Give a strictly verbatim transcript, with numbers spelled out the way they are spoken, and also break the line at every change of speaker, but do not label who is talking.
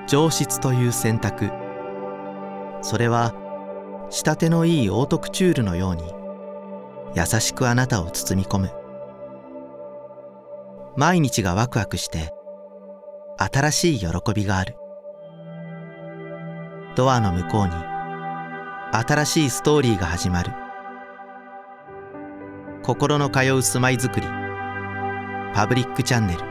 上質という選択、それは仕立てのいいオートクチュールのように優しくあなたを包み込む。毎日がワクワクして新しい喜びがある。ドアの向こうに新しいストーリーが始まる。心の通う住まいづくり、パブリックチャンネル。